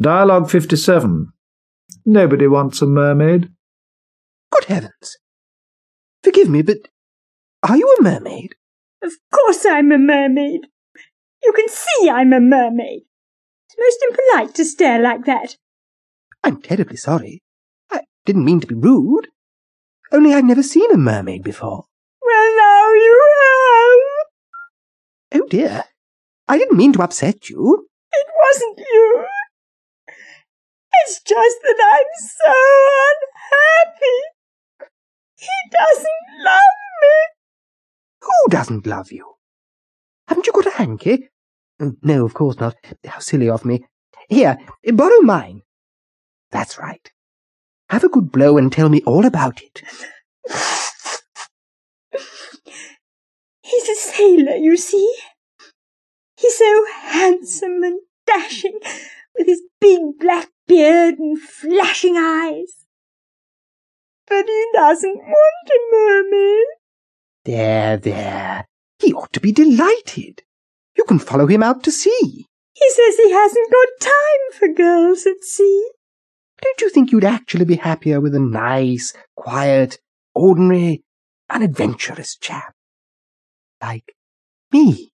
Dialogue 57. Nobody wants a mermaid. Good heavens! Forgive me, but are you a mermaid? Of course I'm a mermaid. You can see I'm a mermaid. It's most impolite to stare like that. I'm terribly sorry. I didn't mean to be rude. Only I've never seen a mermaid before. Well, now you have. Oh dear. I didn't mean to upset you. It wasn't you. It's just that I'm so unhappy. He doesn't love me. Who doesn't love you? Haven't you got a hanky? No, of course not. How silly of me. Here, borrow mine. That's right. Have a good blow and tell me all about it. He's a sailor, you see. He's so handsome and dashing, with his big black beard and flashing eyes. But he doesn't want a mermaid. There. He ought to be delighted. You can follow him out to sea. He says he hasn't got time for girls at sea. Don't you think you'd actually be happier with a nice, quiet, ordinary, unadventurous chap? Like me?